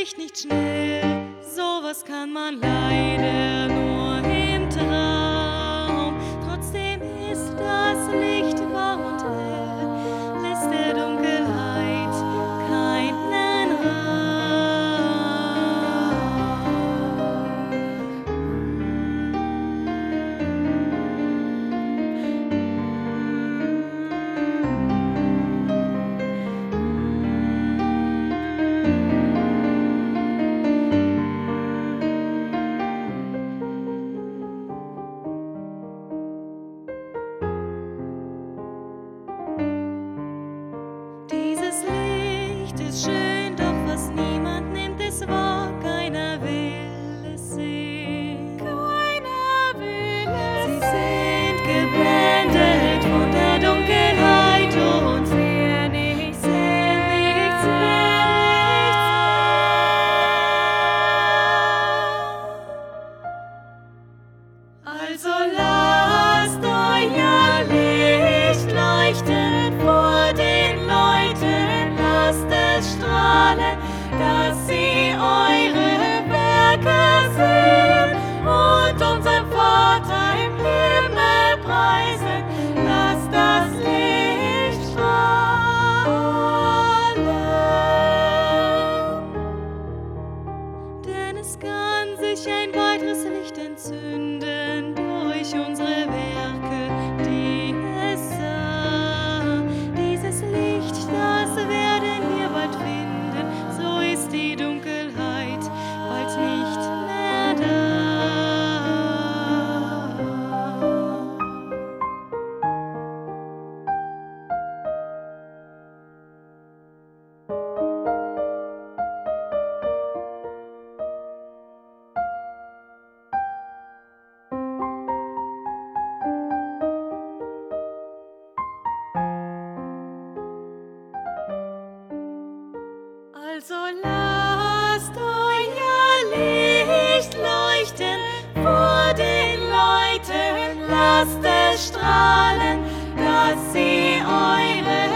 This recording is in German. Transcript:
Licht nicht schnell, sowas kann man leider nur im Traum. Trotzdem ist das Licht wahr und hell, lässt der Dunkelheit keinen Dieses Licht ist schön, doch was niemand nimmt es wahr. Keiner will es sehen. Keiner will es sehen. Sie sind geblendet von der Dunkelheit und sehen nichts, Also lasst euer Licht leuchten vor den Leuten, lasst es strahlen, dass sie eure Werke sehen und unseren Vater im Himmel preisen. Lasst das Licht strahlen, denn es kann sich ein weiteres Licht entzünden durch unsere Werke, die es sah. Dieses Licht, das werden wir bald finden, so ist die Dunkelheit bald nicht mehr da. Also lasst euer Licht leuchten vor den Leuten, lasst es strahlen, dass sie eure